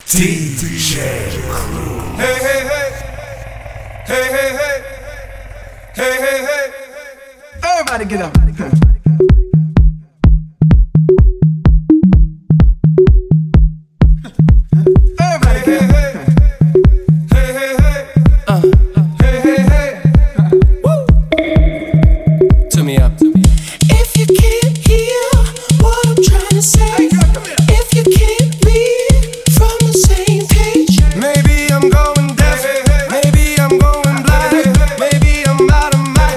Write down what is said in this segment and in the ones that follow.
DJ Crew. Hey, hey, hey. Hey, hey, hey. Hey, hey, hey. Everybody get up. Everybody get up. Hey, hey, hey. Hey, hey, hey. Woo. Turn me up. If you can't hear what I'm trying to say, if you can't read from the same page, Maybe I'm going deaf, maybe I'm going blind, maybe I'm out of my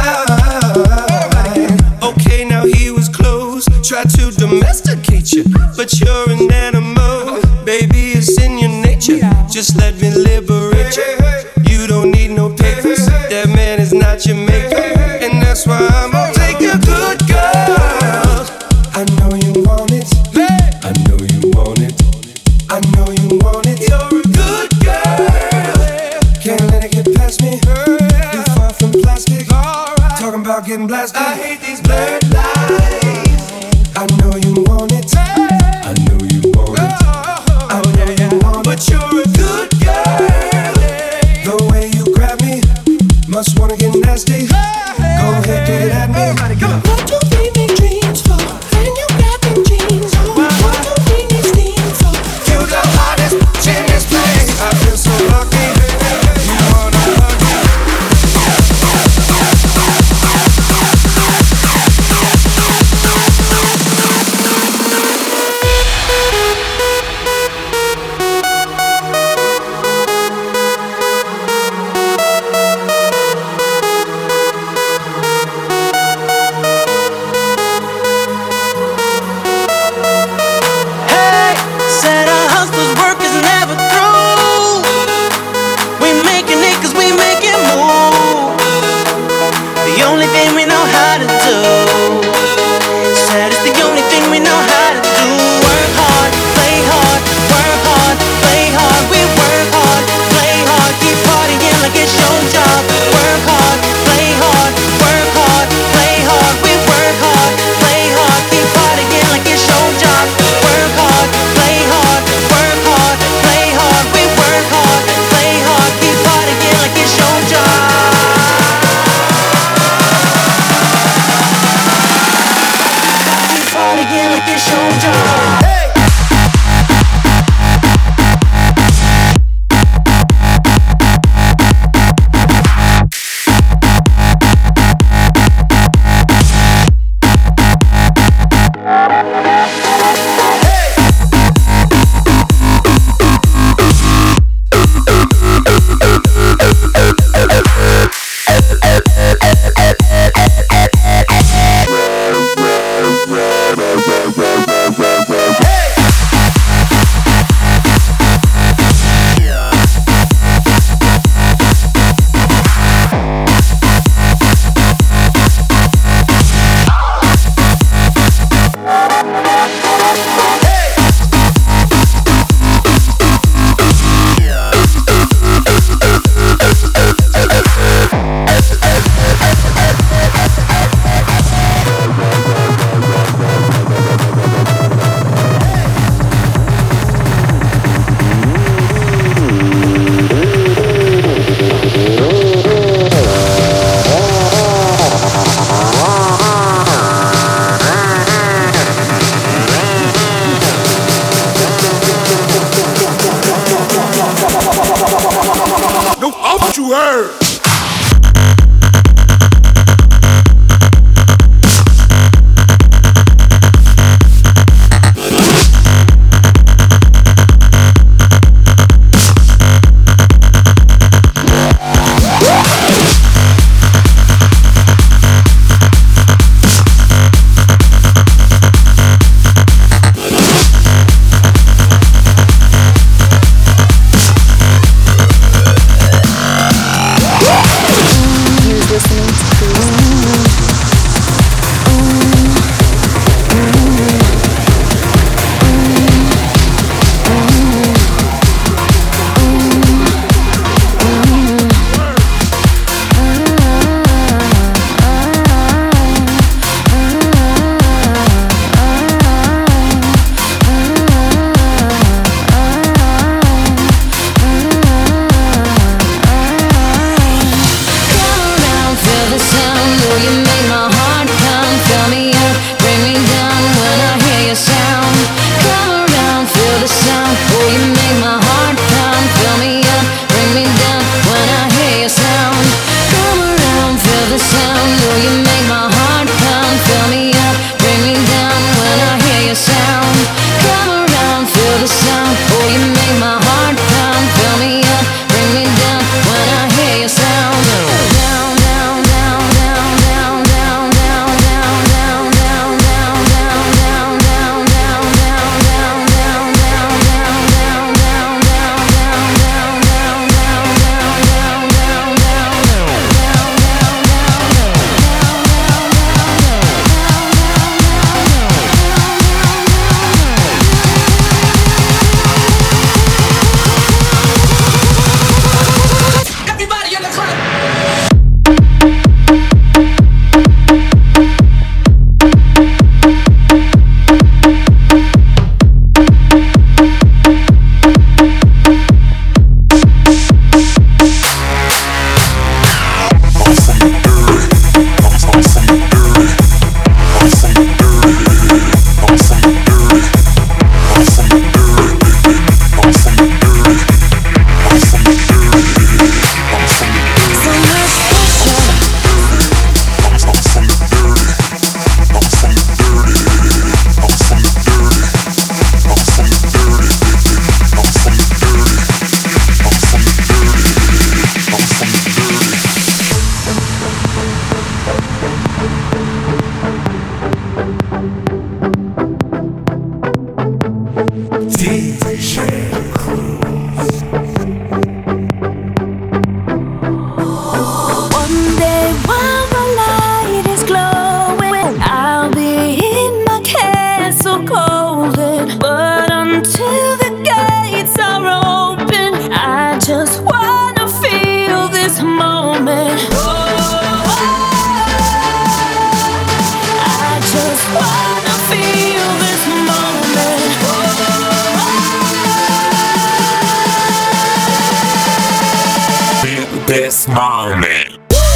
mind. Okay, now he was close, tried to domesticate you, but you're an animal, baby, it's in your nature. Just let me liberate you. You don't need no papers, that man is not your maker, and that's why I'm gonna take a good girl. I know you want it, I know you want it, I know you want it. You're a good girl, can't let it get past me. You're far from plastic, talking about getting blasted. I hate these blurred lines. I know you want it, I know you want it, I know you want it. But you're a good girl, the way you grab me, must wanna get nasty. Go ahead, get it at me. what do we make dreams for? And you got them jeans on. What do we need steam for? You the hottest bitch in this place. I feel so lucky. You wanna hug me? Hey, said our hustler's work is never through. We making it 'cause we make it move. The only thing we know how to do. Said it's the only thing we know how to do. Work hard, play hard, work hard, play hard. We work hard, play hard, keep partying like it's your job. Work hard, play hard, work hard, play hard. We work hard, play hard, keep partying like it's your job. Work hard, play hard, work hard, play hard. We work hard, play hard, keep partying like it's your job. Keep partying like it's your job. No, what you heard? Woo! this moment.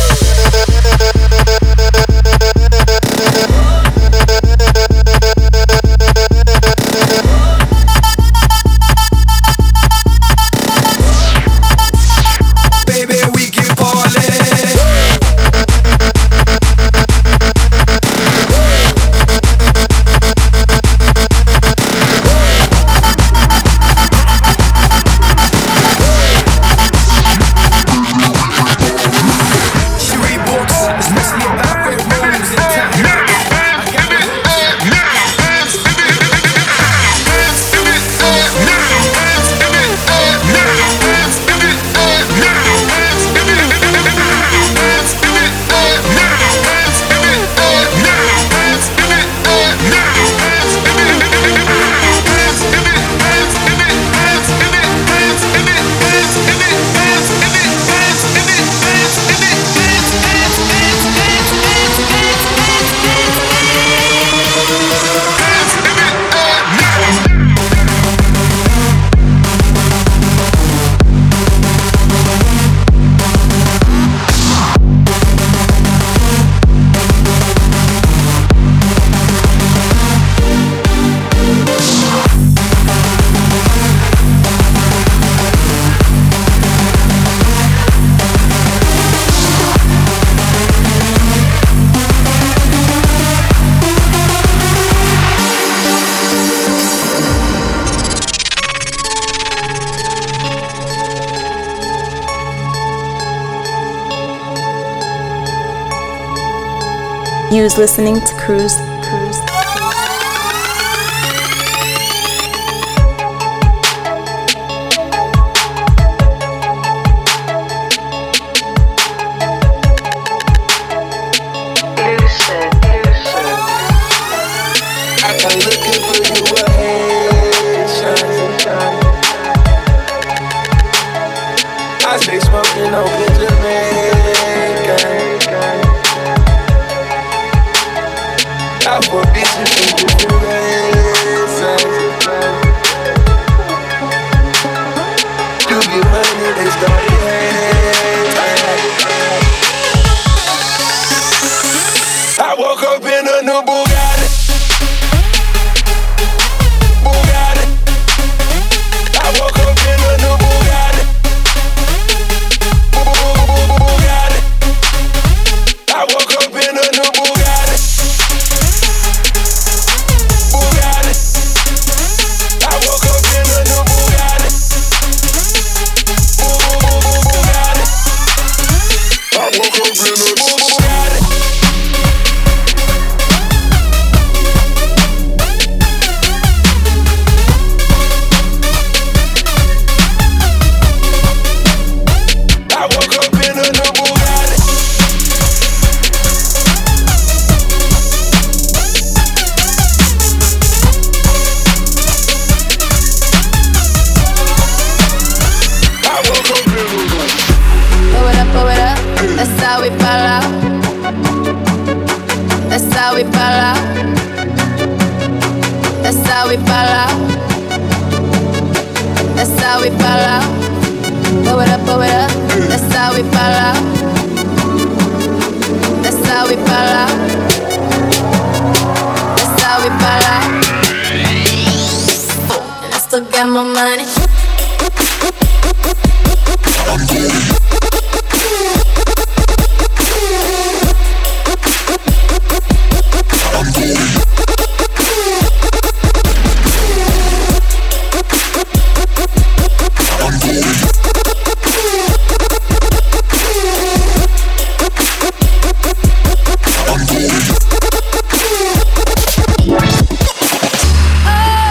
You was listening to Cruise.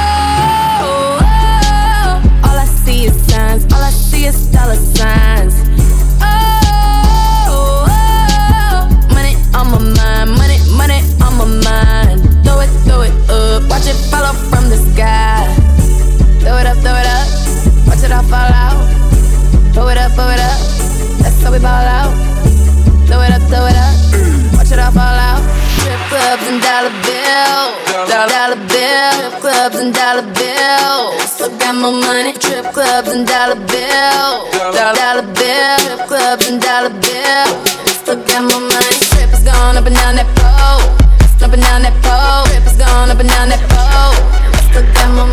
All I see is signs, all I see is dollar signs. clubs and dollar bill. Dollar bill, clubs and dollar bill. Still got my money. Strippers gone up and down that pole. Up and down that pole. Strippers gone up and down that pole. Still got my